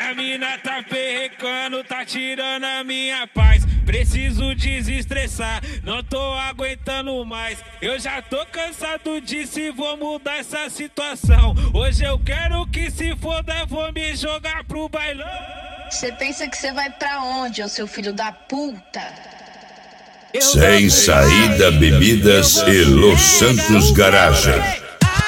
Minha mina tá perrecando, tá tirando a minha paz. Preciso desestressar, não tô aguentando mais. Eu já tô cansado disso e vou mudar essa situação. Hoje eu quero que se foda, vou me jogar pro bailão. Você pensa que você vai pra onde, ô seu filho da puta? Sem Saída Bebidas e Los Santos Garagem.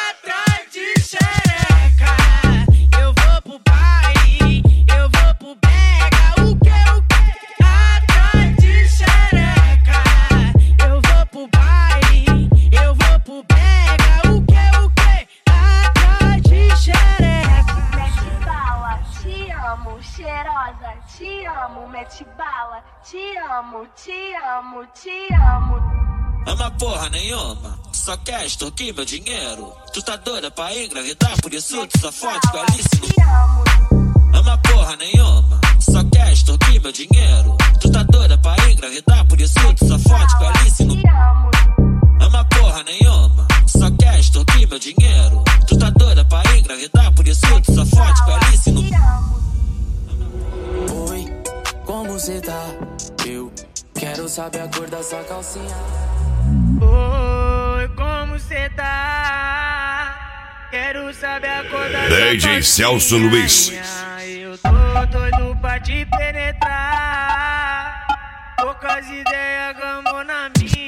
Cheirosa, te amo, mete bala, te amo, te amo, te amo. Ama porra nenhuma, só quer extorquir meu dinheiro. Tu tá doida pra engravidar, por isso tu só fode com a Alice no... Ama porra nenhuma, só quer extorquir meu dinheiro. Tu tá doida pra engravidar, por isso tu só fode com a Alice no... Ama porra nenhuma, só quer extorquir meu dinheiro. Tu tá doida pra engravidar, por isso tu só fode com a Alice no... Oi, como cê tá? Eu quero saber a cor da sua calcinha. Oi, como cê tá? Quero saber a cor da sua calcinha. DJ Celso Luiz. Eu tô doido pra te penetrar. Poucas ideias, gamou na minha.